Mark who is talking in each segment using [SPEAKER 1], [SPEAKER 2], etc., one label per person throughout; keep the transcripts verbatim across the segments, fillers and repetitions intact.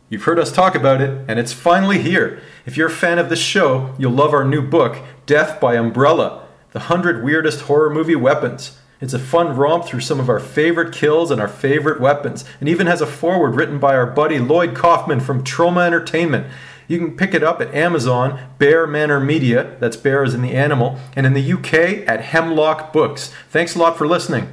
[SPEAKER 1] You've heard us talk about it, and it's finally here. If you're a fan of this show, you'll love our new book, Death by Umbrella, The Hundred Weirdest Horror Movie Weapons. It's a fun romp through some of our favorite kills and our favorite weapons, and even has a foreword written by our buddy Lloyd Kaufman from Troma Entertainment. You can pick it up at Amazon, Bear Manor Media, that's Bear as in the animal, and in the U K at Hemlock Books. Thanks a lot for listening.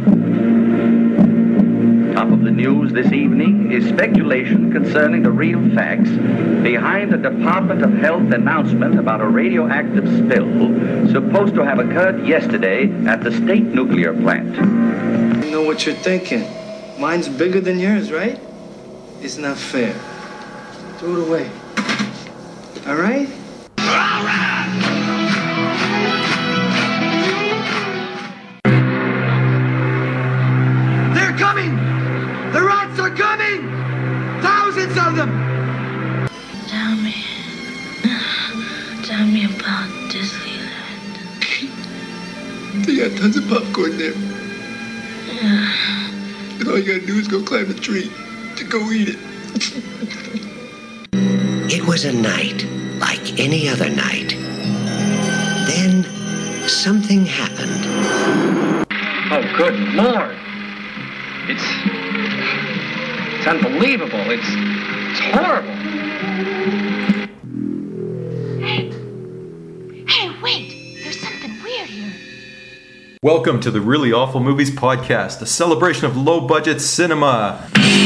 [SPEAKER 2] Top of the news this evening is speculation concerning the real facts behind the Department of Health announcement about a radioactive spill supposed to have occurred yesterday at the state nuclear plant.
[SPEAKER 3] I know what you're thinking. Mine's bigger than yours, right? It's not fair. Throw it away. All right?
[SPEAKER 4] They're coming! The rats are coming! Thousands of them!
[SPEAKER 5] Tell me. Tell me about Disneyland.
[SPEAKER 6] They got tons of popcorn there.
[SPEAKER 5] Yeah.
[SPEAKER 6] And all you gotta do is go climb a tree to go eat it.
[SPEAKER 7] It was a night like any other night. Then something happened.
[SPEAKER 2] Oh, good Lord! It's... It's unbelievable. It's... It's horrible.
[SPEAKER 5] Hey. Hey, wait! There's something weird here.
[SPEAKER 1] Welcome to the Really Awful Movies Podcast, a celebration of low-budget cinema.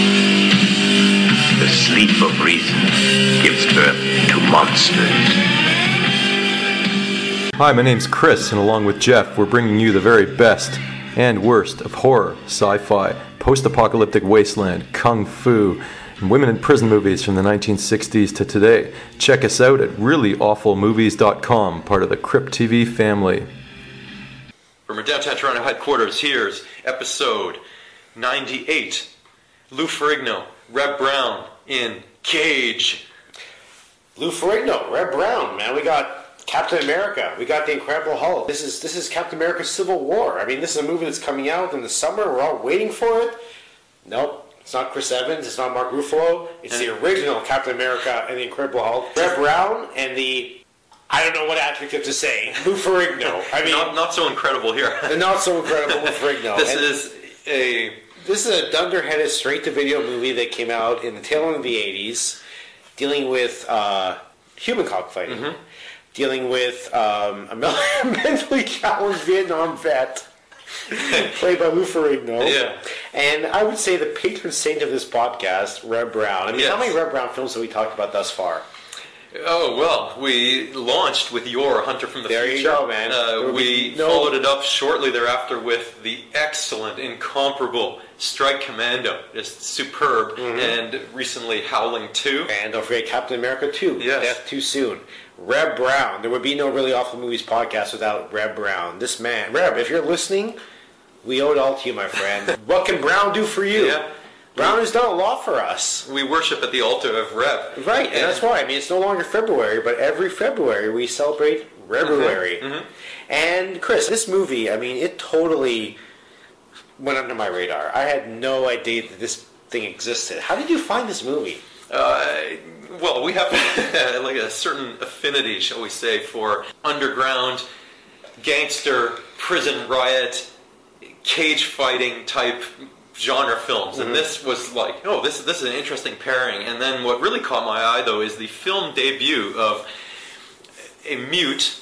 [SPEAKER 8] The sleep of reason gives birth to monsters.
[SPEAKER 1] Hi, my name's Chris, and along with Jeff, we're bringing you the very best and worst of horror, sci-fi, post-apocalyptic wasteland, kung fu, and women in prison movies from the nineteen sixties to today. Check us out at really awful movies dot com, part of the Crypt T V family. From our downtown Toronto headquarters, here's episode ninety-eight. Lou Ferrigno, Reb Brown in Cage.
[SPEAKER 9] Lou Ferrigno, Reb Brown, man. We got Captain America. We got The Incredible Hulk. This is this is Captain America Civil War. I mean, this is a movie that's coming out in the summer. We're all waiting for it. Nope. It's not Chris Evans. It's not Mark Ruffalo. It's the original Captain America and The Incredible Hulk. Reb Brown and the... I don't know what adjective to say. Lou Ferrigno. I mean...
[SPEAKER 1] Not, not so incredible here.
[SPEAKER 9] The not so incredible Lou Ferrigno.
[SPEAKER 1] This
[SPEAKER 9] and
[SPEAKER 1] is a...
[SPEAKER 9] This is a dunderheaded straight-to-video movie that came out in the tail end of the eighties, dealing with uh, human cockfighting, mm-hmm. dealing with um, a mentally challenged Vietnam vet, played by Lou Ferrigno.
[SPEAKER 1] Yeah.
[SPEAKER 9] And I would say the patron saint of this podcast, Reb Brown. I mean,
[SPEAKER 1] yes.
[SPEAKER 9] How many Reb Brown films have we talked about thus far?
[SPEAKER 1] Oh, well, we launched with your Hunter from the
[SPEAKER 9] there
[SPEAKER 1] Future.
[SPEAKER 9] There you go, man.
[SPEAKER 1] Uh, we no... followed it up shortly thereafter with the excellent, incomparable Strike Commando. Just superb. Mm-hmm. And recently Howling two.
[SPEAKER 9] And don't forget Captain America two.
[SPEAKER 1] Yes.
[SPEAKER 9] Death Too Soon. Reb Brown. There would be no Really Awful Movies podcast without Reb Brown. This man. Reb, if you're listening, we owe it all to you, my friend. What can Brown do for you?
[SPEAKER 1] Yeah.
[SPEAKER 9] Brown has done a lot for us.
[SPEAKER 1] We worship at the altar of Reb.
[SPEAKER 9] Right, and, and that's why. I mean, it's no longer February, but every February we celebrate Rebuary.
[SPEAKER 1] Mm-hmm. Mm-hmm.
[SPEAKER 9] And, Chris, this movie, I mean, it totally went under my radar. I had no idea that this thing existed. How did you find this movie?
[SPEAKER 1] Uh, well, we have like a certain affinity, shall we say, for underground, gangster, prison riot, cage fighting type genre films, and mm-hmm. this was like, oh, this this is an interesting pairing. And then what really caught my eye, though, is the film debut of a mute,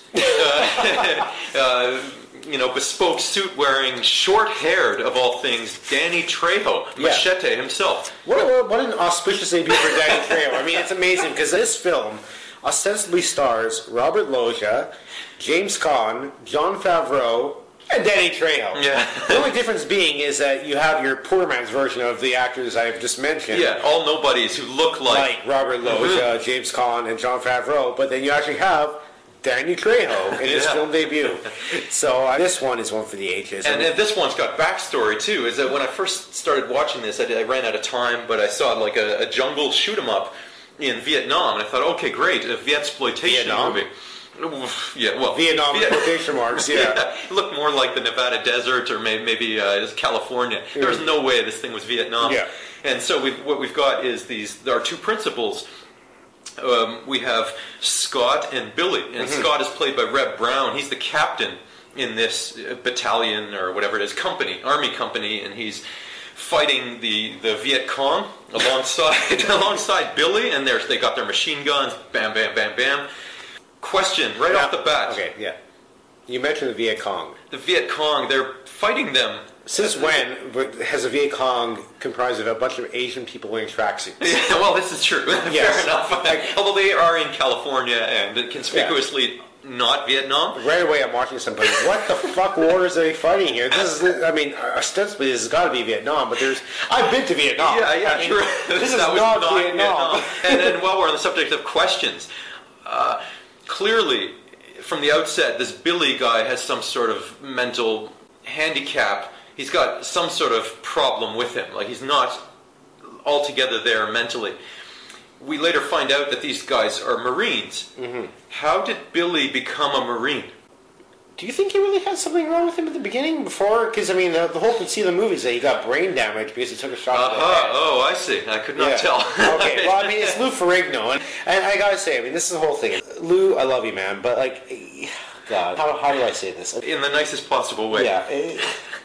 [SPEAKER 1] uh, uh, you know, bespoke suit-wearing, short-haired, of all things, Danny Trejo, yeah. Machete himself.
[SPEAKER 9] What, what, what an auspicious debut for Danny Trejo. I mean, it's amazing, because this film ostensibly stars Robert Loggia, James Caan, Jon Favreau, and Danny Trejo.
[SPEAKER 1] Yeah.
[SPEAKER 9] The only difference being is that you have your poor man's version of the actors I've just mentioned.
[SPEAKER 1] Yeah, all nobodies who look like...
[SPEAKER 9] Like Robert Loggia, mm-hmm. James Caan, and Jon Favreau. But then you actually have Danny Trejo in his yeah. film debut. So uh, this one is one for the ages.
[SPEAKER 1] And, and this one's got backstory, too. Is that when I first started watching this, I, did, I ran out of time, but I saw like a, a jungle shoot-'em-up in Vietnam. And I thought, okay, great, a Vietsploitation
[SPEAKER 9] Vietnam?
[SPEAKER 1] movie. Yeah, well,
[SPEAKER 9] Vietnam
[SPEAKER 1] Viet-
[SPEAKER 9] quotation marks. Yeah.
[SPEAKER 1] yeah, it looked more like the Nevada desert or maybe, maybe uh, California. There was no way this thing was Vietnam.
[SPEAKER 9] Yeah.
[SPEAKER 1] And so we've, what we've got is these. There are two principals. Um, we have Scott and Billy, and mm-hmm. Scott is played by Reb Brown. He's the captain in this battalion or whatever it is, company, army company, and he's fighting the, the Viet Cong alongside alongside Billy, and there's they got their machine guns, bam, bam, bam, bam. Question right
[SPEAKER 9] yeah.
[SPEAKER 1] off the bat.
[SPEAKER 9] Okay, yeah. You mentioned the Viet Cong.
[SPEAKER 1] The Viet Cong, they're fighting them.
[SPEAKER 9] Since when has the Viet Cong comprised of a bunch of Asian people wearing tracksuits?
[SPEAKER 1] Yeah, well, this is true.
[SPEAKER 9] Yes.
[SPEAKER 1] Fair enough. Like, although they are in California and conspicuously yeah. not Vietnam.
[SPEAKER 9] Right away, I'm watching somebody. What the fuck wars are they fighting here? This is, I mean, ostensibly this has got to be Vietnam, but there's. I've been to Vietnam.
[SPEAKER 1] Yeah, yeah,
[SPEAKER 9] I mean,
[SPEAKER 1] sure.
[SPEAKER 9] This is
[SPEAKER 1] that
[SPEAKER 9] not,
[SPEAKER 1] was not
[SPEAKER 9] Vietnam.
[SPEAKER 1] Vietnam. and, and while we're on the subject of questions, uh, clearly, from the outset, this Billy guy has some sort of mental handicap. He's got some sort of problem with him. Like, he's not altogether there mentally. We later find out that these guys are Marines.
[SPEAKER 9] Mm-hmm.
[SPEAKER 1] How did Billy become a Marine?
[SPEAKER 9] Do you think he really had something wrong with him at the beginning before? Because, I mean, the, the whole conceit of the movie is that he got brain damage because he took a shot
[SPEAKER 1] uh-huh.
[SPEAKER 9] to the head.
[SPEAKER 1] Oh, I see. I could not
[SPEAKER 9] yeah.
[SPEAKER 1] tell.
[SPEAKER 9] Okay, well, I mean, it's Lou Ferrigno. And, and I gotta say, I mean, this is the whole thing. Lou, I love you, man, but, like, God, how, how do I say this?
[SPEAKER 1] In the nicest possible way.
[SPEAKER 9] Yeah. It,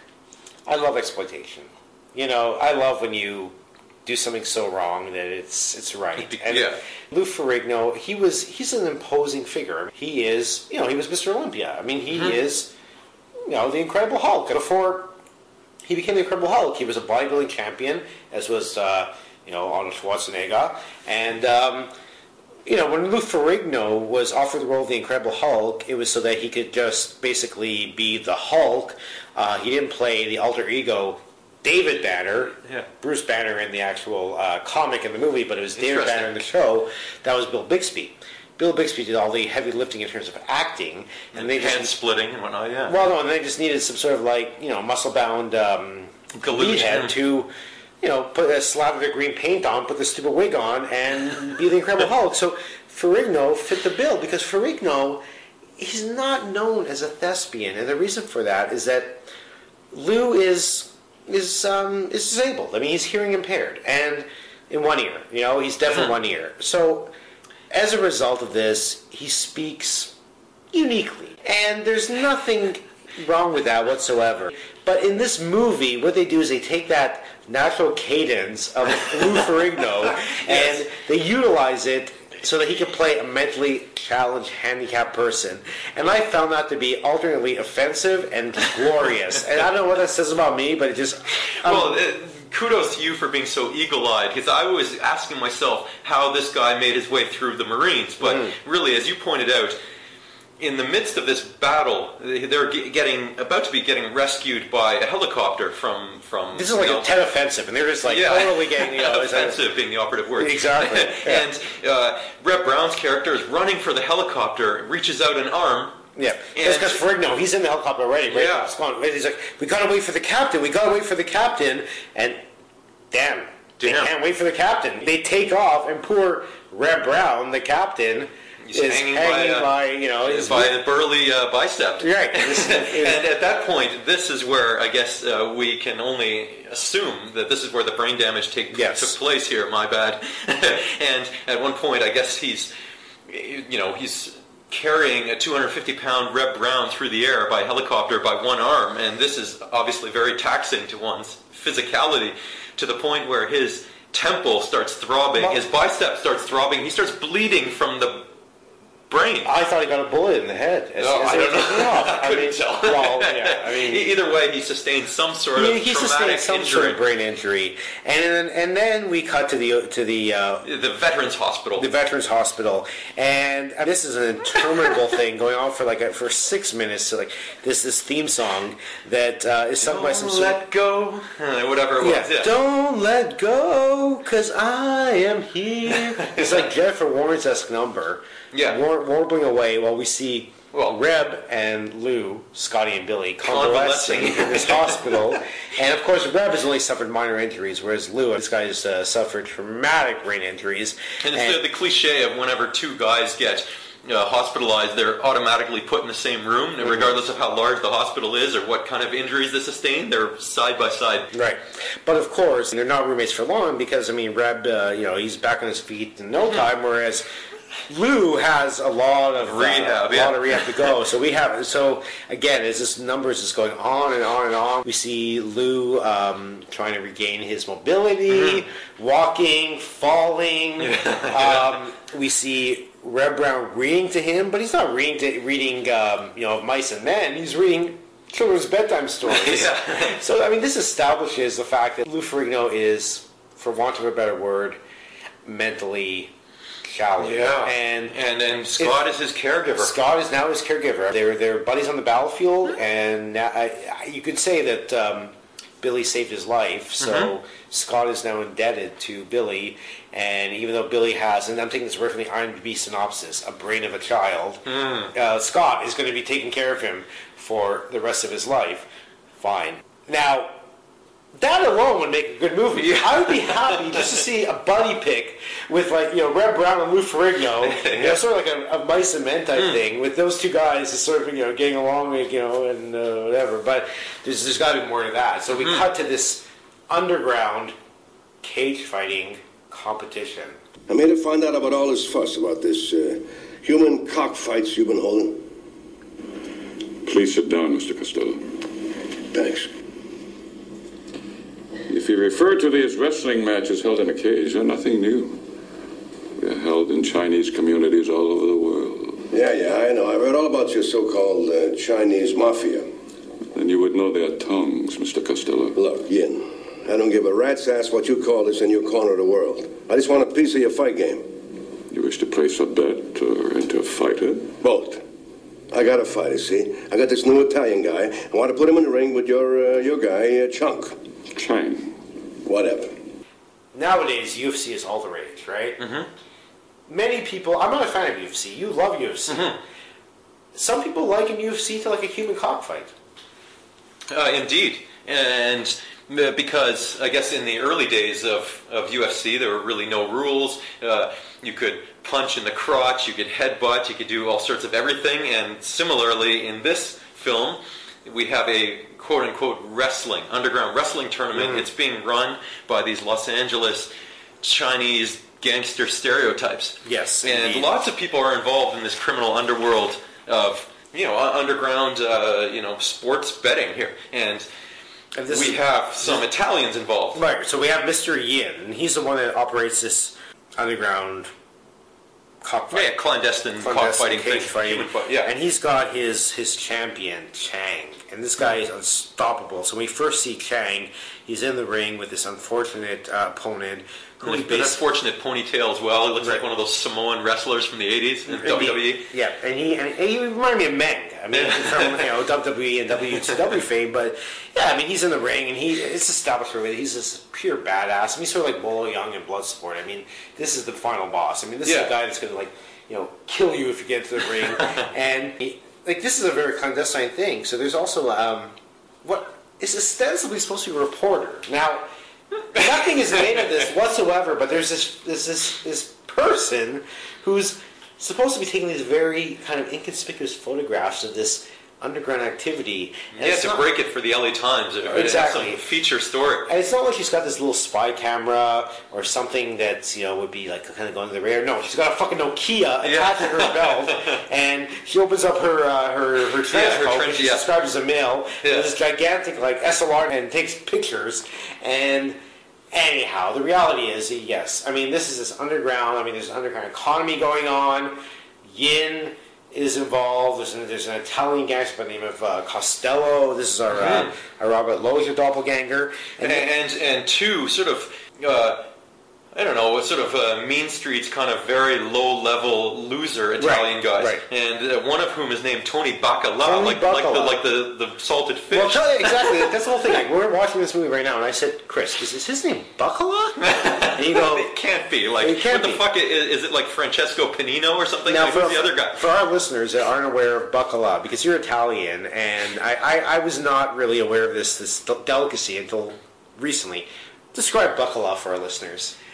[SPEAKER 9] I love exploitation. You know, I love when you do something so wrong that it's it's right. And
[SPEAKER 1] yeah.
[SPEAKER 9] Lou Ferrigno, he was he's an imposing figure. He is, you know, he was Mister Olympia. I mean, he mm-hmm. is, you know, the Incredible Hulk. Before he became the Incredible Hulk, he was a bodybuilding champion, as was, uh, you know, Arnold Schwarzenegger. And, um, you know, when Lou Ferrigno was offered the role of the Incredible Hulk, it was so that he could just basically be the Hulk. Uh, he didn't play the alter ego David Banner,
[SPEAKER 1] yeah.
[SPEAKER 9] Bruce Banner in the actual uh, comic in the movie, but it was David Banner in the show. That was Bill Bixby. Bill Bixby did all the heavy lifting in terms of acting, and,
[SPEAKER 1] and
[SPEAKER 9] they
[SPEAKER 1] hand
[SPEAKER 9] just
[SPEAKER 1] splitting and whatnot. Yeah.
[SPEAKER 9] Well, no, and they just needed some sort of like you know muscle bound um, meathead to. You know, put a slather of green paint on, put the stupid wig on, and be the Incredible Hulk. So Ferrigno fit the bill because Ferrigno, he's not known as a thespian, and the reason for that is that Lou is is um, is disabled. I mean, he's hearing impaired, and in one ear. You know, he's deaf in one ear. So as a result of this, he speaks uniquely, and there's nothing wrong with that whatsoever. But in this movie, what they do is they take that natural cadence of Lou Ferrigno yes. and they utilize it so that he can play a mentally challenged, handicapped person. And I found that to be alternately offensive and glorious. And I don't know what that says about me, but it just... Um,
[SPEAKER 1] well, uh, kudos to you for being so eagle-eyed, because I was asking myself how this guy made his way through the Marines. But mm-hmm. really, as you pointed out, in the midst of this battle, they're getting about to be getting rescued by a helicopter from from.
[SPEAKER 9] This is like
[SPEAKER 1] you know,
[SPEAKER 9] a Tet offensive, and they're just like
[SPEAKER 1] yeah.
[SPEAKER 9] totally getting you know,
[SPEAKER 1] offensive being the operative word.
[SPEAKER 9] Exactly. Yeah.
[SPEAKER 1] And uh, Reb Brown's character is running for the helicopter, reaches out an arm.
[SPEAKER 9] Yeah, it's because Ferrigno, he's in the helicopter already. Right?
[SPEAKER 1] Yeah,
[SPEAKER 9] it's gone. He's like, we gotta wait for the captain. We gotta wait for the captain, and damn, they damn. can't wait for the captain. They take off, and poor Reb Brown, the captain.
[SPEAKER 1] He's
[SPEAKER 9] is
[SPEAKER 1] hanging,
[SPEAKER 9] hanging
[SPEAKER 1] by, uh,
[SPEAKER 9] by, you know, his
[SPEAKER 1] by a burly uh, bicep.
[SPEAKER 9] Right.
[SPEAKER 1] And at that point, this is where I guess uh, we can only assume that this is where the brain damage take,
[SPEAKER 9] yes.
[SPEAKER 1] took place here. My bad. And at one point, I guess he's, you know, he's carrying a two hundred fifty pound Reb Brown through the air by helicopter by one arm, and this is obviously very taxing to one's physicality, to the point where his temple starts throbbing, well, his bicep starts throbbing, he starts bleeding from the brain.
[SPEAKER 9] I thought he got a bullet in the head. As,
[SPEAKER 1] oh,
[SPEAKER 9] as
[SPEAKER 1] I don't know.
[SPEAKER 9] I, I
[SPEAKER 1] couldn't
[SPEAKER 9] mean,
[SPEAKER 1] tell.
[SPEAKER 9] Well, yeah, I mean,
[SPEAKER 1] either way, he sustained some sort
[SPEAKER 9] he,
[SPEAKER 1] of
[SPEAKER 9] he
[SPEAKER 1] traumatic
[SPEAKER 9] sustained some
[SPEAKER 1] injury.
[SPEAKER 9] sort of brain injury, and then and then we cut to the to the uh,
[SPEAKER 1] the Veterans Hospital.
[SPEAKER 9] The Veterans Hospital, and uh, this is an interminable thing going on for like a, for six minutes. So like this this theme song that uh, is sung
[SPEAKER 1] don't
[SPEAKER 9] by some.
[SPEAKER 1] Don't let go, uh, whatever it
[SPEAKER 9] yeah,
[SPEAKER 1] was. Yeah.
[SPEAKER 9] Don't let go, 'cause I am here. It's like Jennifer Lawrence-esque number.
[SPEAKER 1] Yeah,
[SPEAKER 9] War- warbling away while we see
[SPEAKER 1] well,
[SPEAKER 9] Reb and Lou, Scotty and Billy, convalescing in this hospital. And of course, Reb has only suffered minor injuries, whereas Lou and Scotty has uh, suffered traumatic brain injuries.
[SPEAKER 1] And it's and, the, the cliche of whenever two guys get uh, hospitalized, they're automatically put in the same room, and regardless of how large the hospital is or what kind of injuries they sustain, they're side by side.
[SPEAKER 9] Right. But of course, they're not roommates for long because, I mean, Reb, uh, you know, he's back on his feet in no time, whereas Lou has a lot of
[SPEAKER 1] rehab,
[SPEAKER 9] uh, a
[SPEAKER 1] yeah.
[SPEAKER 9] lot of rehab to go. So we have so again, as this numbers is going on and on and on, we see Lou um, trying to regain his mobility, mm-hmm. walking, falling. um, we see Reb Brown reading to him, but he's not reading to, reading um, you know Mice and Men. He's reading children's bedtime stories.
[SPEAKER 1] yeah.
[SPEAKER 9] So I mean, this establishes the fact that Lou Ferrigno is, for want of a better word, mentally challenged.
[SPEAKER 1] Yeah,
[SPEAKER 9] and
[SPEAKER 1] and and Scott is his caregiver.
[SPEAKER 9] Scott is now his caregiver. They're they're buddies on the battlefield, and now, I, I, you could say that um, Billy saved his life. So mm-hmm. Scott is now indebted to Billy, and even though Billy has, and I'm taking this word from the I M D B synopsis, a brain of a child, mm. uh, Scott is going to be taking care of him for the rest of his life. Fine. Now, that alone would make a good movie. Yeah. I would be happy just to see a buddy pick with, like, you know, Reb Brown and Lou Ferrigno, yeah. you know, sort of like a, a Mice and Men type mm. thing, with those two guys just sort of, you know, getting along, you know, and uh, whatever. But there's, there's got to be more to that. So we mm. cut to this underground cage fighting competition.
[SPEAKER 10] I'm here to find out about all this fuss about this uh, human cockfights you've been holding.
[SPEAKER 11] Please sit down, Mister Costello.
[SPEAKER 10] Thanks.
[SPEAKER 11] If you refer to these wrestling matches held in a cage, they're nothing new. They're held in Chinese communities all over the world.
[SPEAKER 10] Yeah, yeah, I know. I read all about your so-called uh, Chinese mafia.
[SPEAKER 11] Then you would know their tongues, Mister Costello.
[SPEAKER 10] Look, Yin, I don't give a rat's ass what you call this in your corner of the world. I just want a piece of your fight game.
[SPEAKER 11] You wish to place a bet or enter a fighter?
[SPEAKER 10] Both. I got a fighter, see? I got this new Italian guy. I want to put him in the ring with your uh, your guy, uh, Chunk.
[SPEAKER 11] Chang.
[SPEAKER 10] Whatever.
[SPEAKER 9] Nowadays, U F C is all the rage, right?
[SPEAKER 1] Mm-hmm.
[SPEAKER 9] Many people... I'm not a fan of U F C. You love U F C.
[SPEAKER 1] Mm-hmm.
[SPEAKER 9] Some people liken U F C to like a human cockfight.
[SPEAKER 1] Uh, indeed. And because, I guess, in the early days of, of U F C, there were really no rules. Uh, you could punch in the crotch, you could headbutt, you could do all sorts of everything. And similarly, in this film, we have a quote-unquote wrestling, underground wrestling tournament. Mm. It's being run by these Los Angeles Chinese gangster stereotypes.
[SPEAKER 9] Yes,
[SPEAKER 1] and
[SPEAKER 9] indeed.
[SPEAKER 1] Lots of people are involved in this criminal underworld of, you know, underground, uh, you know, sports betting here. And, and this we is, have some this, Italians involved.
[SPEAKER 9] Right, so we have Mister Yin, and he's the one that operates this underground cockfight.
[SPEAKER 1] Yeah, clandestine, clandestine cockfighting thing.
[SPEAKER 9] Fighting.
[SPEAKER 1] Yeah.
[SPEAKER 9] And he's got his, his champion, Chang. And this guy is unstoppable. So when we first see Chang, he's in the ring with this unfortunate uh, opponent. Who
[SPEAKER 1] with an unfortunate ponytail as well. He looks right. like one of those Samoan wrestlers from the eighties in W W E.
[SPEAKER 9] Yeah, and he and he reminded me of Meng. I mean, from you know W W E and W C W fame, but yeah, I mean he's in the ring and he it's established for he's this pure badass. I mean, he's sort of like Bolo Young in Bloodsport. I mean, this is the final boss. I mean, this yeah. is a guy that's going to like you know kill you if you get into the ring, and he, like this is a very clandestine thing. So there's also um, what is ostensibly supposed to be a reporter now. Nothing is made of this whatsoever, but there's this, this this this person who's supposed to be taking these very kind of inconspicuous photographs of this underground activity.
[SPEAKER 1] And yeah, to not, break it for the L A Times.
[SPEAKER 9] Exactly.
[SPEAKER 1] Some feature story.
[SPEAKER 9] And it's not like she's got this little spy camera or something that, you know, would be like kind of going to the radar. No, she's got a fucking Nokia attached to her belt, and she opens up her uh, her her trench
[SPEAKER 1] yeah,
[SPEAKER 9] coat,
[SPEAKER 1] trench,
[SPEAKER 9] which she's
[SPEAKER 1] yeah.
[SPEAKER 9] described as a male,
[SPEAKER 1] yeah.
[SPEAKER 9] with this gigantic like S L R and takes pictures. And anyhow, the reality is, yes, I mean, this is this underground. I mean, there's an underground economy going on. Yin is involved. There's an, there's an Italian gangster by the name of uh, Costello. This is our, mm-hmm. uh, our Robert Lozier doppelganger.
[SPEAKER 1] And, and, and, and two sort of, uh, I don't know, sort of uh, mean streets, kind of very low-level loser Italian
[SPEAKER 9] right,
[SPEAKER 1] guys.
[SPEAKER 9] Right.
[SPEAKER 1] And uh, one of whom is named Tony Bacala,
[SPEAKER 9] Tony
[SPEAKER 1] like,
[SPEAKER 9] Bacala.
[SPEAKER 1] like, the, like the, the salted fish.
[SPEAKER 9] Well, tell you exactly. That's the whole thing. Like, we're watching this movie right now, and I said, Chris, is, is his name Bacala? And you go,
[SPEAKER 1] it can't be. Like,
[SPEAKER 9] it can't
[SPEAKER 1] what the
[SPEAKER 9] be.
[SPEAKER 1] fuck? Is, is it like Francesco Panino or something?
[SPEAKER 9] Now,
[SPEAKER 1] like,
[SPEAKER 9] for,
[SPEAKER 1] who's the other guy?
[SPEAKER 9] For our listeners that aren't aware of Bacala, because you're Italian, and I, I, I was not really aware of this, this delicacy until recently. Describe Bacala for our listeners.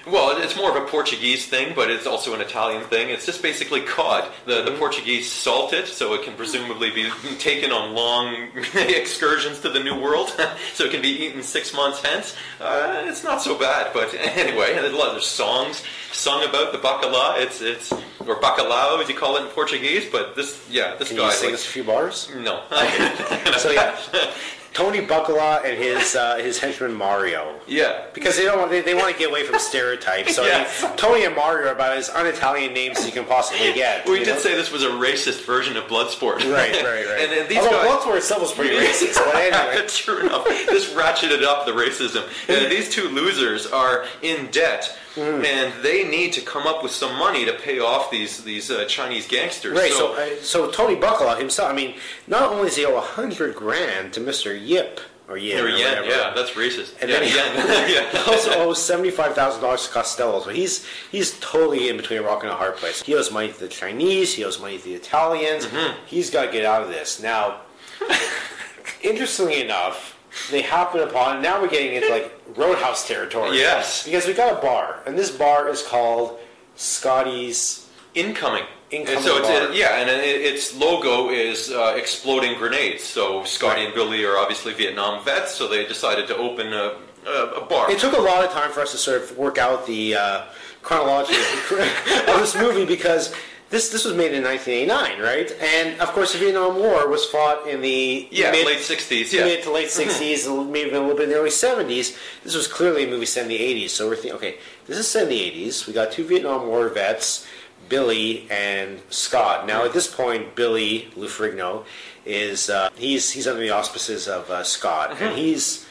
[SPEAKER 1] Well, it's more of a Portuguese thing, but it's also an Italian thing. It's just basically cod. The,
[SPEAKER 9] Mm-hmm.
[SPEAKER 1] the Portuguese salt it, so it can presumably be taken on long excursions to the New World, so it can be eaten six months hence. Uh, it's not so bad, but anyway, there's a lot of songs sung about the bacala. It's it's or bacalhau as you call it in Portuguese. But this, yeah, this
[SPEAKER 9] Can
[SPEAKER 1] guy.
[SPEAKER 9] you sing
[SPEAKER 1] like,
[SPEAKER 9] us a few bars?
[SPEAKER 1] No.
[SPEAKER 9] So yeah, Tony Bacala and his uh, his henchman Mario.
[SPEAKER 1] Yeah,
[SPEAKER 9] because they don't want, they, they want to get away from stereotypes. So
[SPEAKER 1] Yes.
[SPEAKER 9] I mean, Tony and Mario are about as un-Italian names as you can possibly get.
[SPEAKER 1] We
[SPEAKER 9] you
[SPEAKER 1] did
[SPEAKER 9] know?
[SPEAKER 1] say this was a racist version of Bloodsport.
[SPEAKER 9] Right, right, right.
[SPEAKER 1] and, and these
[SPEAKER 9] Although
[SPEAKER 1] guys,
[SPEAKER 9] Bloodsport itself was pretty racist, but anyway.
[SPEAKER 1] True enough. This ratcheted up the racism. And these two losers are in debt,
[SPEAKER 9] Mm.
[SPEAKER 1] and they need to come up with some money to pay off these these uh, Chinese gangsters.
[SPEAKER 9] Right,
[SPEAKER 1] So,
[SPEAKER 9] so uh, so Tony Bacala himself, I mean, not only does he owe a hundred grand to Mister Yip, or Yen,
[SPEAKER 1] or
[SPEAKER 9] or
[SPEAKER 1] yen,
[SPEAKER 9] whatever,
[SPEAKER 1] yeah, that's racist.
[SPEAKER 9] and
[SPEAKER 1] yeah,
[SPEAKER 9] then he
[SPEAKER 1] yen. yeah.
[SPEAKER 9] also owes seventy-five thousand dollars to Costello. So he's he's totally in between a rock and a hard place. He owes money to the Chinese. He owes money to the Italians.
[SPEAKER 1] Mm-hmm.
[SPEAKER 9] He's got to get out of this. Now, interestingly enough, they happen upon, now we're getting into like Roadhouse territory.
[SPEAKER 1] Yes.
[SPEAKER 9] Because we got a bar, and this bar is called Scotty's
[SPEAKER 1] Incoming.
[SPEAKER 9] Incoming
[SPEAKER 1] And so it's,
[SPEAKER 9] bar.
[SPEAKER 1] uh, yeah, and it, its logo is uh, exploding grenades. So Scotty
[SPEAKER 9] Right.
[SPEAKER 1] and Billy are obviously Vietnam vets, so they decided to open a, a, a bar.
[SPEAKER 9] It took a lot of time for us to sort of work out the uh, chronology of this movie because this this was made in nineteen eighty-nine, right? And of course, the Vietnam War was fought in the
[SPEAKER 1] Yeah,
[SPEAKER 9] mid,
[SPEAKER 1] late sixties, yeah.
[SPEAKER 9] mid to late sixties, maybe a little bit in the early seventies. This was clearly a movie set in the eighties, so we're thinking, okay, this is set in the eighties. We got two Vietnam War vets, Billy and Scott. Now, at this point, Billy Lou Ferrigno is uh, he's he's under the auspices of uh, Scott, and he's,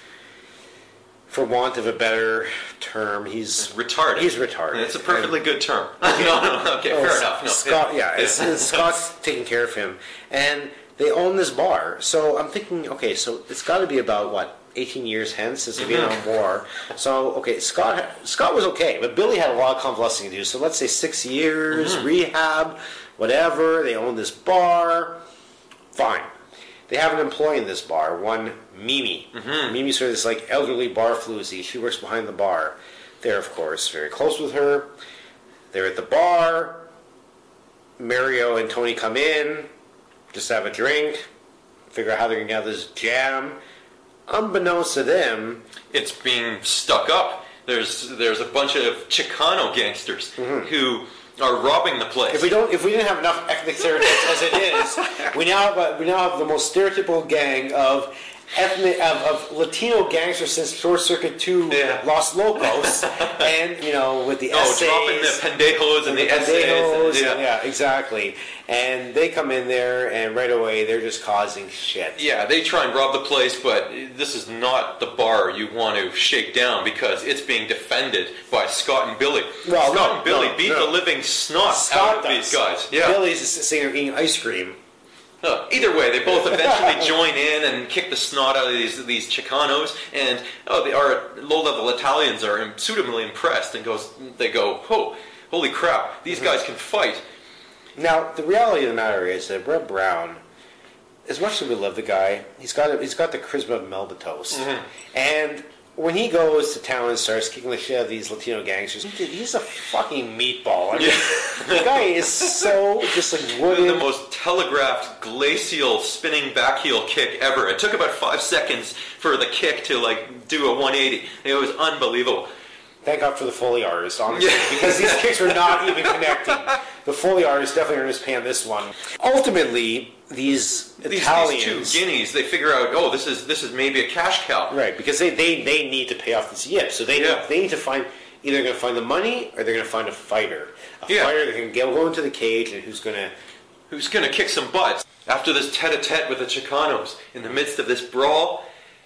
[SPEAKER 9] for want of a better term, he's
[SPEAKER 1] retarded.
[SPEAKER 9] He's retarded.
[SPEAKER 1] It's a perfectly
[SPEAKER 9] And-
[SPEAKER 1] good term. no, no, okay,
[SPEAKER 9] Oh,
[SPEAKER 1] fair enough. No,
[SPEAKER 9] Scott, yeah, it's, it's Scott's taking care of him, and they own this bar. So I'm thinking, okay, so it's got to be about what eighteen years hence since the Vietnam War. So okay, Scott Scott was okay, but Billy had a lot of convalescing to do. So let's say six years
[SPEAKER 1] Mhm.
[SPEAKER 9] rehab, whatever. They own this bar, fine. They have an employee in this bar, one Mimi.
[SPEAKER 1] Mhm.
[SPEAKER 9] Mimi's sort of this like elderly bar floozy. She works behind the bar. They're of course very close with her. They're at the bar. Mario and Tony come in, just have a drink, figure out how they're gonna get this jam. Unbeknownst to them,
[SPEAKER 1] it's being stuck up. There's there's a bunch of Chicano gangsters who are robbing the place.
[SPEAKER 9] if we don't, if we didn't have enough ethnic stereotypes as it is, we now have a, we now have the most stereotypical gang of ethnic of, of Latino gangsters since Short Circuit Two,
[SPEAKER 1] Yeah.
[SPEAKER 9] Los Locos, and you know with the
[SPEAKER 1] oh,
[SPEAKER 9] essays,
[SPEAKER 1] dropping the pendejos and the,
[SPEAKER 9] pendejos,
[SPEAKER 1] essays.
[SPEAKER 9] and- yeah, exactly. And they come in there, and right away they're just causing shit.
[SPEAKER 1] Yeah, they try and rob the place, but this is not the bar you want to shake down because it's being defended by Scott and Billy.
[SPEAKER 9] Well,
[SPEAKER 1] Scott
[SPEAKER 9] no,
[SPEAKER 1] and Billy
[SPEAKER 9] no,
[SPEAKER 1] beat
[SPEAKER 9] no.
[SPEAKER 1] the living snot
[SPEAKER 9] Scott
[SPEAKER 1] out of
[SPEAKER 9] does.
[SPEAKER 1] these guys. Yeah.
[SPEAKER 9] Billy's sitting there eating ice cream.
[SPEAKER 1] Uh, either way, they both eventually join in and kick the snot out of these these Chicanos, and oh, they are low-level Italians are suitably impressed and goes. They go, oh, holy crap! These guys can fight.
[SPEAKER 9] Now, the reality of the matter is that Red Brown, as much as we love the guy, he's got he's got the charisma of Melbatos,
[SPEAKER 1] Mhm.
[SPEAKER 9] and when he goes to town and starts kicking the shit out of these Latino gangsters, he's a fucking meatball. I mean, the guy is so just like
[SPEAKER 1] The
[SPEAKER 9] wooden.
[SPEAKER 1] most telegraphed glacial spinning back heel kick ever. It took about five seconds for the kick to like do a one eighty. It was unbelievable.
[SPEAKER 9] Thank God for the Foley artist, honestly,
[SPEAKER 1] Yeah.
[SPEAKER 9] because these kicks were not even connecting. The Foley artist definitely earned his pay on this one. Ultimately, these
[SPEAKER 1] These,
[SPEAKER 9] Italians,
[SPEAKER 1] these two guineas, they figure out, oh, this is this is maybe a cash cow.
[SPEAKER 9] right? Because they, they, they need to pay off this yip, so they
[SPEAKER 1] Yeah.
[SPEAKER 9] need, they need to find either going to find the money or they're going to find a fighter, a
[SPEAKER 1] Yeah.
[SPEAKER 9] fighter that can go go into the cage and who's going to.
[SPEAKER 1] Who's going to kick some butts. After this tete-a-tete with the Chicanos, in the midst of this brawl,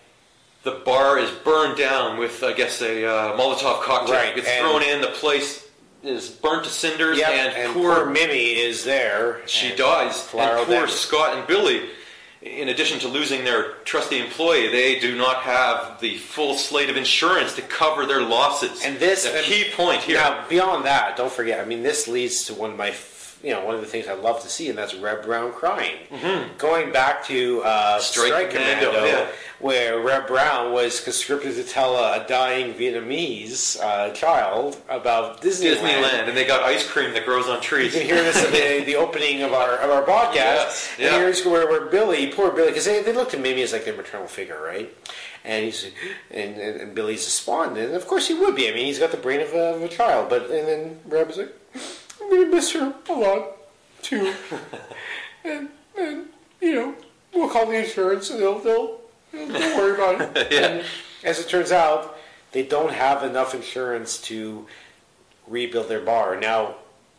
[SPEAKER 1] the bar is burned down with, I guess, a uh, Molotov cocktail.
[SPEAKER 9] Right,
[SPEAKER 1] It's
[SPEAKER 9] and-
[SPEAKER 1] thrown in, the place is burnt to cinders,
[SPEAKER 9] Yep,
[SPEAKER 1] and,
[SPEAKER 9] and
[SPEAKER 1] poor,
[SPEAKER 9] poor Mimi is there.
[SPEAKER 1] she
[SPEAKER 9] and
[SPEAKER 1] dies.
[SPEAKER 9] Claro
[SPEAKER 1] And poor
[SPEAKER 9] Dennis.
[SPEAKER 1] Scott and Billy, in addition to losing their trusty employee, they do not have the full slate of insurance to cover their losses.
[SPEAKER 9] And this
[SPEAKER 1] the
[SPEAKER 9] and
[SPEAKER 1] key point here.
[SPEAKER 9] Now, beyond that, don't forget. I mean, this leads to one of my. F- you know, one of the things I love to see, and that's Reb Brown crying.
[SPEAKER 1] Mm-hmm.
[SPEAKER 9] Going back to uh,
[SPEAKER 1] Strike,
[SPEAKER 9] Strike Commando,
[SPEAKER 1] Commando, yeah.
[SPEAKER 9] where Reb Brown was conscripted to tell a, a dying Vietnamese uh, child about Disneyland.
[SPEAKER 1] Disneyland, and they got ice cream that grows on trees.
[SPEAKER 9] You can hear this at the, the opening of our of our podcast.
[SPEAKER 1] Yes,
[SPEAKER 9] And
[SPEAKER 1] yeah.
[SPEAKER 9] here's where, where Billy, poor Billy, because they, they looked at Mimi as like their maternal figure, right? And he's and, and, and Billy's despondent, and of course he would be. I mean, he's got the brain of a, of a child. But and then Reb's like, I'm gonna miss her a lot too, and and you know we'll call the insurance and they'll they'll, they'll don't worry about it.
[SPEAKER 1] Yeah.
[SPEAKER 9] And as it turns out, they don't have enough insurance to rebuild their bar now.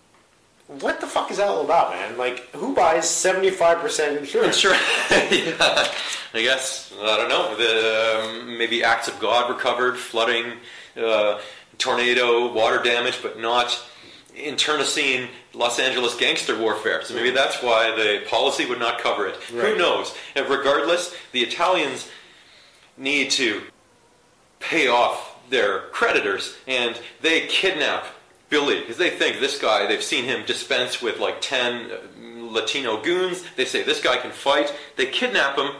[SPEAKER 9] What the fuck is that all about, man? Like, who buys seventy-five percent insurance?
[SPEAKER 1] Sure. Yeah. I guess, I don't know, the, um, maybe acts of God were covered, flooding, uh, tornado, water damage, but not internecine Los Angeles gangster warfare. So maybe that's why the policy would not cover it.
[SPEAKER 9] Right.
[SPEAKER 1] Who knows? And regardless, the Italians need to pay off their creditors, and they kidnap Billy, because they think this guy, they've seen him dispense with like ten Latino goons. They say this guy can fight. They kidnap him,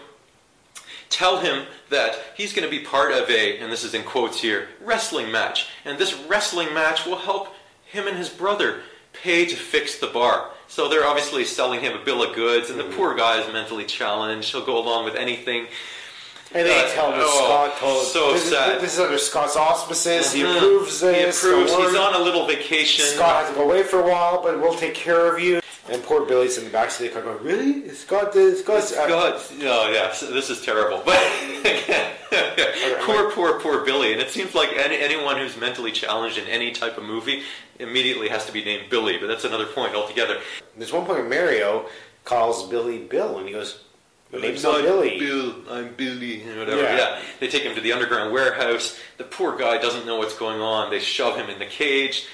[SPEAKER 1] tell him that he's going to be part of a, and this is in quotes here, wrestling match. And this wrestling match will help him and his brother pay to fix the bar. So they're obviously selling him a bill of goods, and the poor guy is mentally challenged. He'll go along with anything.
[SPEAKER 9] And they
[SPEAKER 1] Uh,
[SPEAKER 9] tell him
[SPEAKER 1] oh,
[SPEAKER 9] Scott told
[SPEAKER 1] so
[SPEAKER 9] this,
[SPEAKER 1] sad.
[SPEAKER 9] Is, this is under Scott's auspices. He
[SPEAKER 1] Mhm.
[SPEAKER 9] approves this.
[SPEAKER 1] He approves.
[SPEAKER 9] don't worry.
[SPEAKER 1] He's on a little vacation.
[SPEAKER 9] Scott has to go away for a while, but we'll take care of you. And poor Billy's in the backseat of the car going, really? Is Scott did Scott's uh,
[SPEAKER 1] God, oh yeah, so this is terrible. But again, poor, poor, poor Billy. And it seems like any, anyone who's mentally challenged in any type of movie immediately has to be named Billy. But that's another point altogether.
[SPEAKER 9] There's one point where Mario calls Billy Bill, and he goes, "My name's
[SPEAKER 1] I'm
[SPEAKER 9] not Billy."
[SPEAKER 1] Bill, I'm Billy, and whatever.
[SPEAKER 9] Yeah.
[SPEAKER 1] Yeah. They take him to the underground warehouse. The poor guy doesn't know what's going on. They shove him in the cage.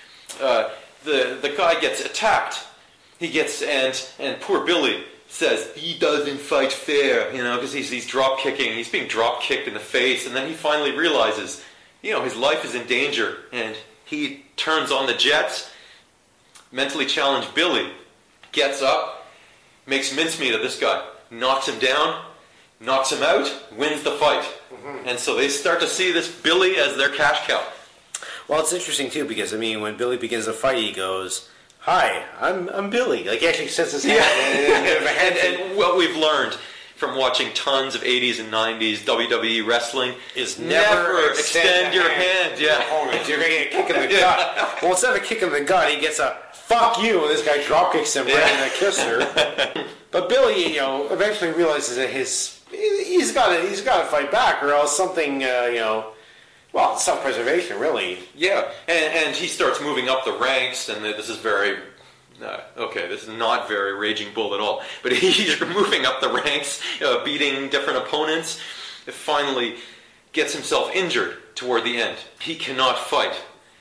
[SPEAKER 1] Uh, the the guy gets attacked. He gets and and poor Billy says he doesn't fight fair, you know, because he's he's drop kicking. He's being drop kicked in the face, and then he finally realizes, you know, his life is in danger, and he turns on the jets. Mentally challenged Billy gets up, makes mincemeat of this guy, knocks him down, knocks him out, wins the fight. Mm-hmm. And so they start to see this Billy as their cash cow.
[SPEAKER 9] Well, it's interesting too because I mean, when Billy begins the fight, he goes, "Hi, I'm I'm Billy." Like he actually says his hand.
[SPEAKER 1] Yeah. and, and what we've learned from watching tons of eighties and nineties W W E wrestling
[SPEAKER 9] is
[SPEAKER 1] never,
[SPEAKER 9] never
[SPEAKER 1] extend,
[SPEAKER 9] extend
[SPEAKER 1] your
[SPEAKER 9] hand.
[SPEAKER 1] hand. Yeah.
[SPEAKER 9] Opponent. You're gonna get a kick in the gut. Well, instead of a kick in the gut, he gets a "fuck you," and this guy drop kicks him right
[SPEAKER 1] Yeah.
[SPEAKER 9] in the kisser. But Billy, you know, eventually realizes that his he's got to he's got to fight back, or else something, uh, you know. Well, self-preservation, really.
[SPEAKER 1] Yeah, and, and he starts moving up the ranks, and this is very, uh, okay, this is not very Raging Bull at all, but he's moving up the ranks, uh, beating different opponents, and finally gets himself injured toward the end. He cannot fight,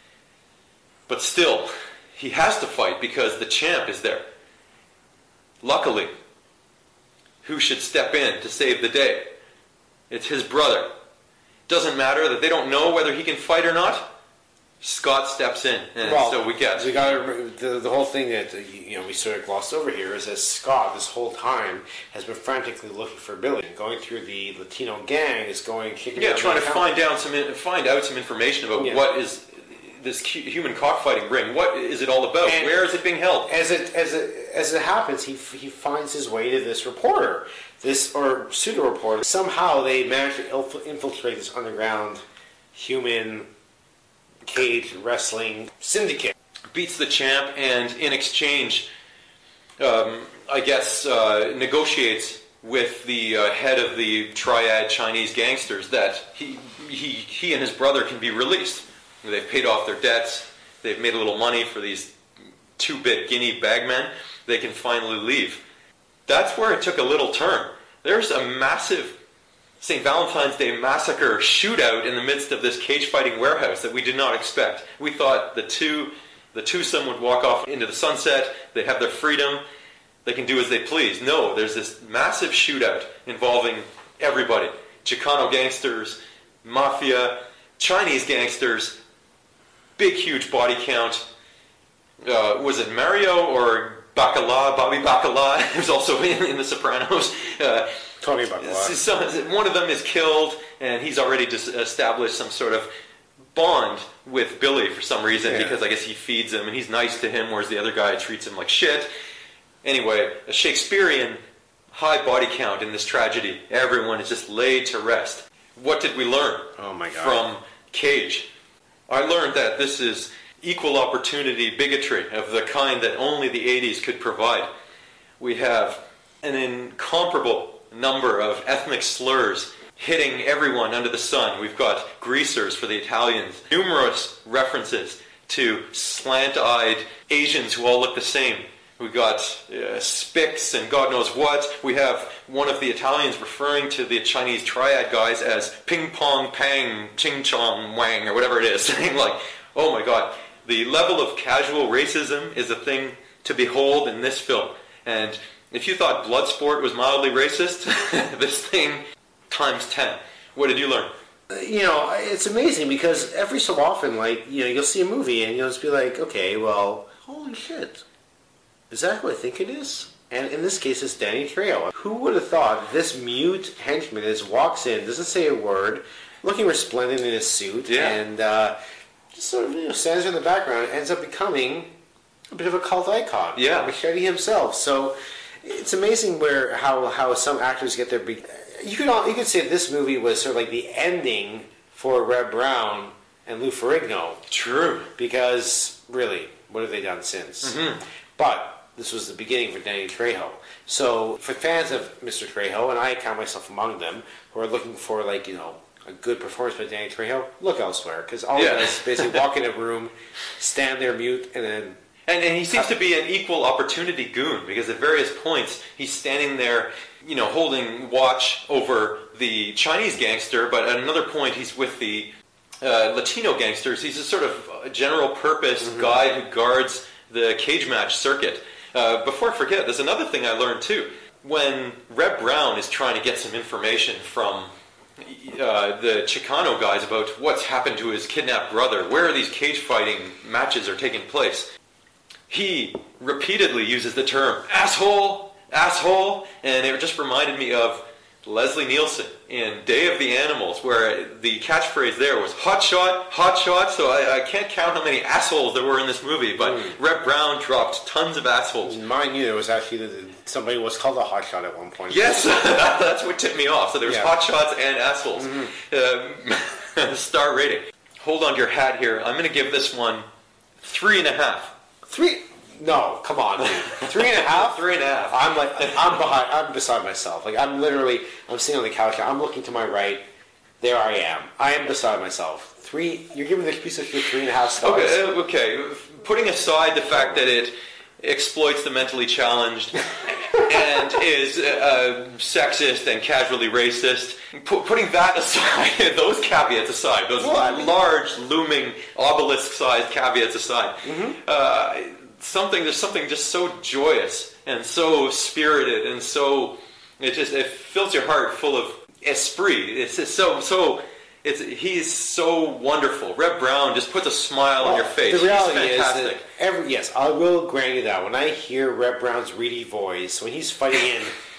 [SPEAKER 1] but still, he has to fight because the champ is there. Luckily, who should step in to save the day? It's his brother. Doesn't matter that they don't know whether he can fight or not. Scott steps in, and
[SPEAKER 9] Well,
[SPEAKER 1] so we get.
[SPEAKER 9] We got the, the whole thing that uh, you know we sort of glossed over here is that Scott this whole time has been frantically looking for Billy, going through the Latino gang, is going kicking.
[SPEAKER 1] Yeah,
[SPEAKER 9] down
[SPEAKER 1] trying
[SPEAKER 9] the
[SPEAKER 1] to
[SPEAKER 9] account.
[SPEAKER 1] find down some, in- find out some information about
[SPEAKER 9] Yeah.
[SPEAKER 1] what is this hu- human cockfighting ring. What is it all about?
[SPEAKER 9] And
[SPEAKER 1] Where is it being held?
[SPEAKER 9] As it as it as it happens, he he finds his way to this reporter, this or pseudo reporter. Somehow they manage to ilf- infiltrate this underground human cage wrestling syndicate.
[SPEAKER 1] Beats the champ, and in exchange, um, I guess, uh, negotiates with the uh, head of the triad Chinese gangsters that he he he and his brother can be released. They've paid off their debts. They've made a little money for these two-bit guinea bagmen. They can finally leave. That's where it took a little turn. There's a massive Saint Valentine's Day massacre shootout in the midst of this cage-fighting warehouse that we did not expect. We thought the two, the twosome would walk off into the sunset. They'd have their freedom. They can do as they please. No, there's this massive shootout involving everybody. Chicano gangsters, mafia, Chinese gangsters, big, huge body count. uh, was it Mario or Bacala, Bobby Bacala, who's also in, in The Sopranos. Uh,
[SPEAKER 9] Tony Bacala.
[SPEAKER 1] So, one of them is killed, and he's already dis- established some sort of bond with Billy for some reason, yeah. because I guess he feeds him, and he's nice to him, whereas the other guy treats him like shit. Anyway, a Shakespearean high body count in this tragedy. Everyone is just laid to rest. What did we learn
[SPEAKER 9] oh my God.
[SPEAKER 1] from Cage? I learned that this is equal opportunity bigotry of the kind that only the eighties could provide. We have an incomparable number of ethnic slurs hitting everyone under the sun. We've got greasers for the Italians, numerous references to slant-eyed Asians who all look the same. We got uh, spics and God knows what. We have one of the Italians referring to the Chinese triad guys as ping pong pang ching chong wang or whatever it is. Saying like, oh my God, the level of casual racism is a thing to behold in this film. And if you thought Bloodsport was mildly racist, this thing times ten. What did you learn?
[SPEAKER 9] You know, it's amazing because every so often, like, you know, you'll see a movie and you'll just be like, okay, well, holy shit. Is that who I think it is? And in this case, it's Danny Trejo. Who would have thought this mute henchman just walks in, doesn't say a word, looking resplendent in his suit,
[SPEAKER 1] yeah.
[SPEAKER 9] and uh, just sort of you know, stands in the background, ends up becoming a bit of a cult icon.
[SPEAKER 1] Yeah.
[SPEAKER 9] Machete himself. So it's amazing where how, how some actors get their... Be- you could all, you could say this movie was sort of like the ending for Reb Brown and Lou Ferrigno.
[SPEAKER 1] True.
[SPEAKER 9] Because, really, what have they done since?
[SPEAKER 1] Mm-hmm.
[SPEAKER 9] But this was the beginning for Danny Trejo. So for fans of Mister Trejo, and I count myself among them, who are looking for, like, you know, a good performance by Danny Trejo, look elsewhere. Because all
[SPEAKER 1] yeah.
[SPEAKER 9] he does is basically walk in a room, stand there mute, and then...
[SPEAKER 1] And, and he seems to be an equal opportunity goon, because at various points he's standing there, you know, holding watch over the Chinese gangster, but at another point he's with the uh, Latino gangsters. He's a sort of a general purpose mm-hmm. guy who guards the cage match circuit. Uh, before I forget, there's another thing I learned too. When Reb Brown is trying to get some information from uh, the Chicano guys about what's happened to his kidnapped brother, where these cage fighting matches are taking place, he repeatedly uses the term asshole, asshole, and it just reminded me of Leslie Nielsen in Day of the Animals, where the catchphrase there was hot shot, hot shot. So I, I can't count how many assholes there were in this movie, but mm. Reb Brown dropped tons of assholes.
[SPEAKER 9] Mind you, there was actually somebody was called a hot shot at one point.
[SPEAKER 1] Yes, that, that's what tipped me off. So there was
[SPEAKER 9] yeah.
[SPEAKER 1] hot shots and assholes. Mm-hmm. Um, star rating. Hold on to your hat here. I'm going to give this one three and a half.
[SPEAKER 9] Three? No, come on, dude. Three and a half?
[SPEAKER 1] Three and a half.
[SPEAKER 9] I'm like, I'm behind, I'm beside myself. Like, I'm literally, I'm sitting on the couch, I'm looking to my right, there I am. I am beside myself. Three, you're giving this piece of shit three and a half stars.
[SPEAKER 1] Okay, uh, okay. Putting aside the fact that it exploits the mentally challenged and is uh, sexist and casually racist, P- putting that aside, those caveats aside, those well, I mean, large, looming, obelisk-sized caveats aside, mm-hmm. uh, something there's something just so joyous and so spirited and so it just it fills your heart full of esprit. It's just so so it's he's so wonderful. Reb Brown just puts a smile well, on your face.
[SPEAKER 9] The reality
[SPEAKER 1] he's fantastic.
[SPEAKER 9] is that every yes, I will grant you that. When I hear Reb Brown's reedy voice when he's fighting in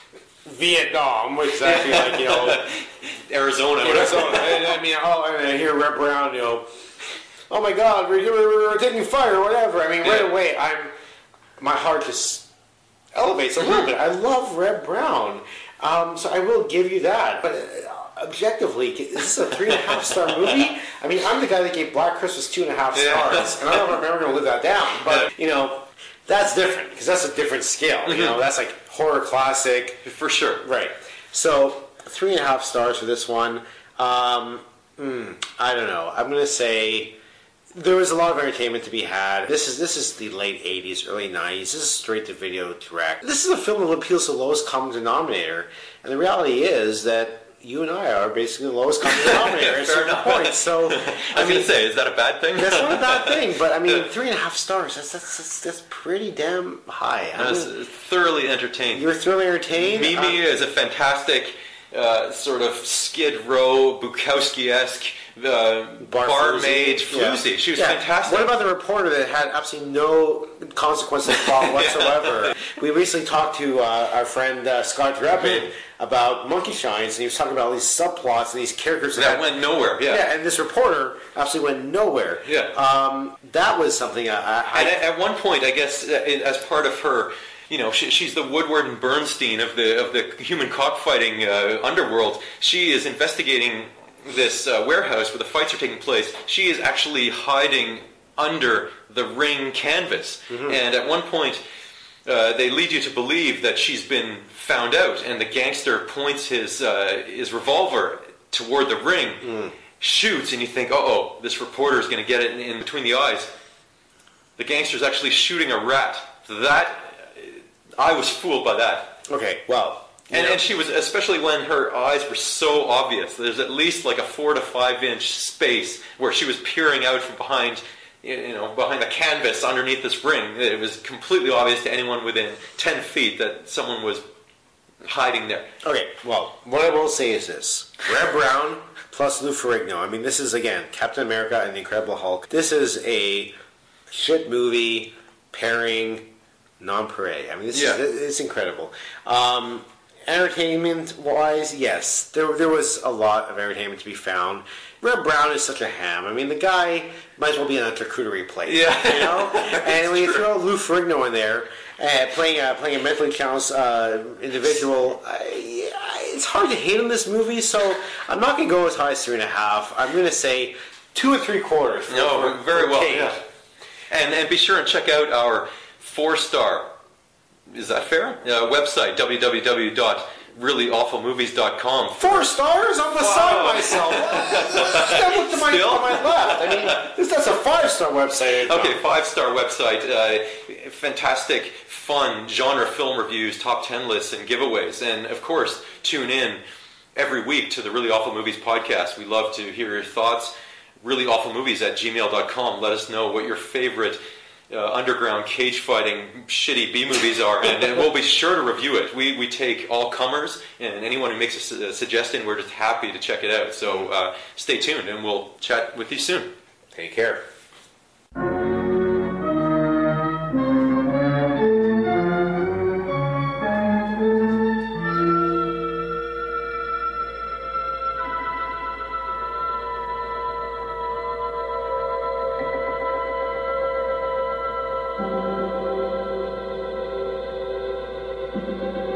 [SPEAKER 9] Vietnam, which is actually like you know
[SPEAKER 1] Arizona,
[SPEAKER 9] Arizona. and, I mean, oh, and I hear Reb Brown, you know. Oh my God, we're, we're taking fire or whatever. I mean, right yeah. away, I'm my heart just elevates a little bit. I love Reb Brown, um, so I will give you that. But uh, objectively, is this a three and a half star movie? I mean, I'm the guy that gave Black Christmas two and a half stars, yeah. and I don't know if I'm ever going to live that down. But you know, that's different because that's a different scale. Mm-hmm. You know, that's like horror classic
[SPEAKER 1] for sure.
[SPEAKER 9] Right. So three and a half stars for this one. Um, mm, I don't know. I'm going to say. There was a lot of entertainment to be had. This is this is the late eighties, early nineties. This is straight to video direct. This is a film that appeals to the lowest common denominator, and the reality is that you and I are basically the lowest common denominator at certain points. So
[SPEAKER 1] I was I mean, going to say, is that a bad thing?
[SPEAKER 9] That's not a bad thing, but I mean, three and a half stars. That's that's that's, that's pretty damn high. I,
[SPEAKER 1] I was
[SPEAKER 9] mean,
[SPEAKER 1] thoroughly entertained.
[SPEAKER 9] You were thoroughly entertained.
[SPEAKER 1] Mimi uh, is a fantastic uh, sort of Skid Row, Bukowski-esque uh,
[SPEAKER 9] Bar
[SPEAKER 1] barmaid
[SPEAKER 9] Floozy.
[SPEAKER 1] Floozy.
[SPEAKER 9] Yeah.
[SPEAKER 1] She was
[SPEAKER 9] Yeah.
[SPEAKER 1] fantastic.
[SPEAKER 9] What about the reporter that had absolutely no consequence of plot whatsoever? We recently talked to uh, our friend uh, Scott Drebin about Monkey Shines, and he was talking about all these subplots and these characters that,
[SPEAKER 1] that
[SPEAKER 9] had,
[SPEAKER 1] went nowhere? Yeah.
[SPEAKER 9] yeah, and this reporter absolutely went nowhere.
[SPEAKER 1] Yeah.
[SPEAKER 9] Um, that was something I... I,
[SPEAKER 1] And at, at one point, I guess, uh, as part of her, you know, she, she's the Woodward and Bernstein of the of the human cockfighting uh, underworld. She is investigating this uh, warehouse where the fights are taking place. She is actually hiding under the ring canvas, mm-hmm. and at one point, uh, they lead you to believe that she's been found out, and the gangster points his uh, his revolver toward the ring, mm. shoots, and you think, uh oh, this reporter is going to get it in, in between the eyes. The gangster's actually shooting a rat. That, I was fooled by that.
[SPEAKER 9] Okay, well.
[SPEAKER 1] And, and she was, especially when her eyes were so obvious. There's at least like a four to five inch space where she was peering out from behind, you know, behind the canvas underneath this ring. It was completely obvious to anyone within ten feet that someone was hiding there.
[SPEAKER 9] Okay, well, what I will say is this. Red Brown plus Lou Ferrigno. I mean, this is, again, Captain America and the Incredible Hulk. This is a shit movie pairing nonpareil. I mean, this
[SPEAKER 1] yeah.
[SPEAKER 9] is it's incredible. Um, entertainment-wise, yes, there there was a lot of entertainment to be found. Red Brown is such a ham. I mean, the guy might as well be on a charcuterie plate.
[SPEAKER 1] Yeah.
[SPEAKER 9] You know? And when you throw Lou Ferrigno in there, uh, playing, a, playing a mentally challenged uh, individual, I, I, it's hard to hate on this movie, so I'm not going to go as high as three and a half. I'm going to say two and three quarters. For,
[SPEAKER 1] no,
[SPEAKER 9] for,
[SPEAKER 1] very
[SPEAKER 9] for
[SPEAKER 1] well.
[SPEAKER 9] Cage.
[SPEAKER 1] Yeah. And, and be sure and check out our four-star, is that fair? Uh, website, w w w dot really awful movies dot com.
[SPEAKER 9] Four stars? I'm beside wow. myself. I looked to my, to my left. I mean, this, that's a five-star website.
[SPEAKER 1] Okay, five-star website. Uh, fantastic, fun, genre film reviews, top ten lists, and giveaways. And, of course, tune in every week to the Really Awful Movies podcast. We love to hear your thoughts. really awful movies at gmail dot com. Let us know what your favorite Uh, underground cage fighting shitty B movies are, and, and we'll be sure to review it. We we take all comers, and anyone who makes a, su- a suggestion, we're just happy to check it out. So uh, stay tuned, and we'll chat with you soon.
[SPEAKER 9] Take care.
[SPEAKER 12] Thank you.